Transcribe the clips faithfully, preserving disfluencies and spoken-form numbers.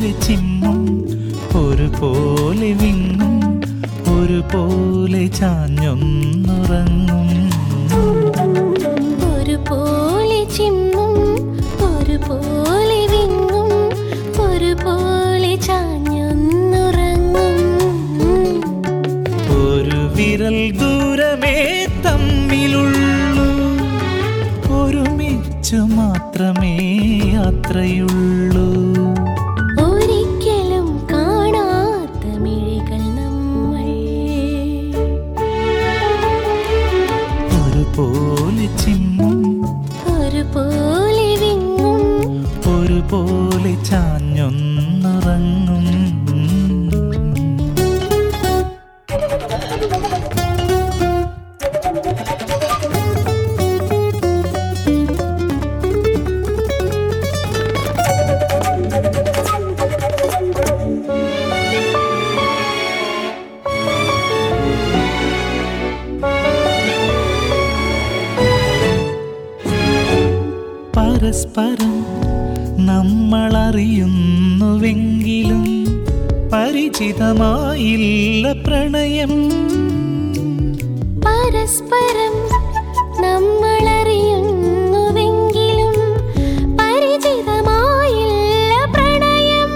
ഒരുപോലെ ചിമ്മും ഒരുപോലെ വിങ്ങും ഒരുപോലെ ചാഞ്ഞൊന്നുറങ്ങും. ഒരുപോലെ ചിമ്മും ഒരുപോലെ വിങ്ങും ഒരുപോലെ ചാഞ്ഞൊന്നുറങ്ങും. ഒരു വിരൽ ദൂരമേ തമ്മിലുള്ളൂ, ഒരുമിച്ചു മാത്രമേ യാത്രയുള്ളൂ. ഒരിക്കലും കാണാത്ത മിഴികൾ നമ്മൾ, ഒരുപോലെ ചിമ്മും ഒരുപോലെ വിങ്ങും ഒരുപോലെ ചാഞ്ഞൊന്നുറങ്ങും. പരസ്പരം നമ്മളറിയുന്നുവെങ്കിലും പരിചിതമായില്ല പ്രണയം. പരസ്പരം നമ്മളറിയുന്നുവെങ്കിലും പരിചിതമായില്ല പ്രണയം.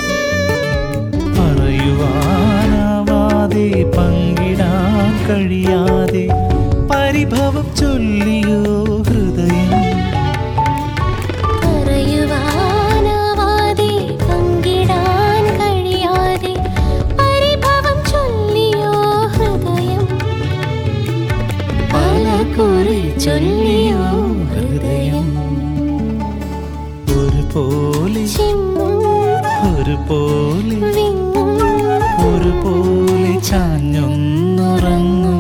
പറയുവാനാവാതെ പങ്കിടാൻ കഴിയാതെ പരിഭവം ചൊല്ലിയോ ഹൃദയം. പറയുവാനാവാതെ പങ്കിടാൻ കഴിയാതെ പരിഭവം ചൊല്ലിയോ ഹൃദയം. പല കുറി ചൊല്ലിയോ ഹൃദയം. ഒരുപോലെ ചിമ്മും ഒരുപോലെ വിങ്ങും ഒരുപോലെ ചാഞ്ഞൊന്നുറങ്ങും.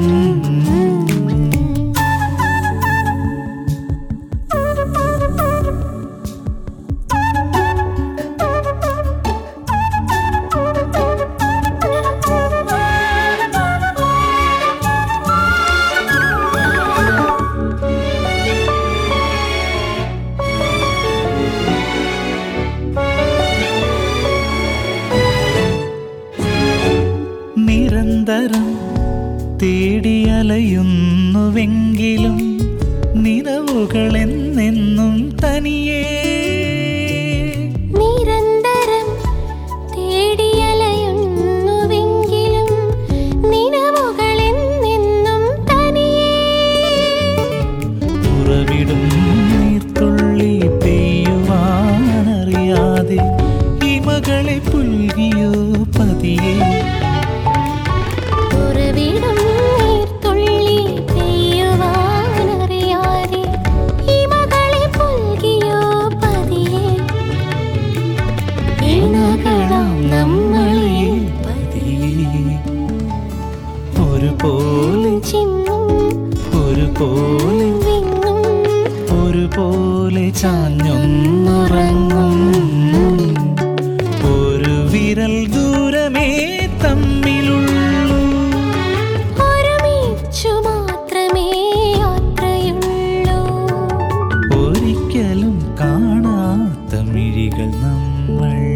നിരന്തരം തേടിയലയുന്നുവെങ്കിലും നിലവുകളെന്നെന്നും തനിയേ. നിരന്തരം തേടിയലയുന്നുവെങ്കിലും നിലവുകളെന്നെന്നും തനിയേ. ഉറവിടും നീർത്തുള്ളി പെയ്യുവാനറിയാതെ ഹിമകളെ പുൽകിയോ പതിയെ. ഉറവിടും നീർത്തുള്ളി പെയ്യുവാനറിയാതെ ഹിമകളെ പുൽകിയോ പതിയെ. ഇണകളാം നമ്മളെ പതിയെ ഒരുപോലെ ചിമ്മും ഒരുപോലെ വിങ്ങും ഒരുപോലെ ചാഞ്ഞൊന്നുറങ്ങും. ഒരു വിരൽ ദൂരമേ തമ്മിലുള്ളൂ, ഒരുമിച്ചു മാത്രമേ യാത്രയുള്ളൂ. ഒരിക്കലും കാണാത്ത മിഴികൾ നമ്മൾ.